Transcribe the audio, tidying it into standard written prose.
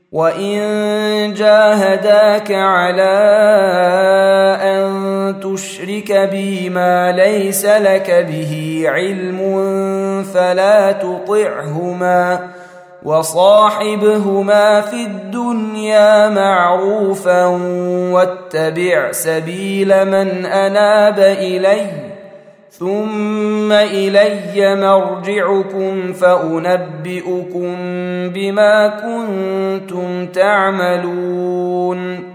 وإن جاهداك على أن تشرك بي ما ليس لك به علم فلا تطعهما وصاحبهما في الدنيا معروفا واتبع سبيل من أناب إلي ثم إلي مرجعكم فأنبئكم بما كنتم تعملون